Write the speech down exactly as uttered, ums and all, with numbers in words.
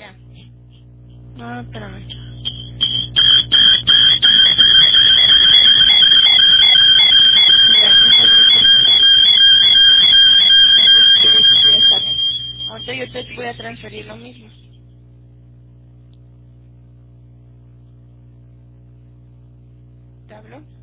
Ya. No, espérame. Ya, ya está bien. Ahorita yo te voy a transferir lo mismo. ¿Te hablo?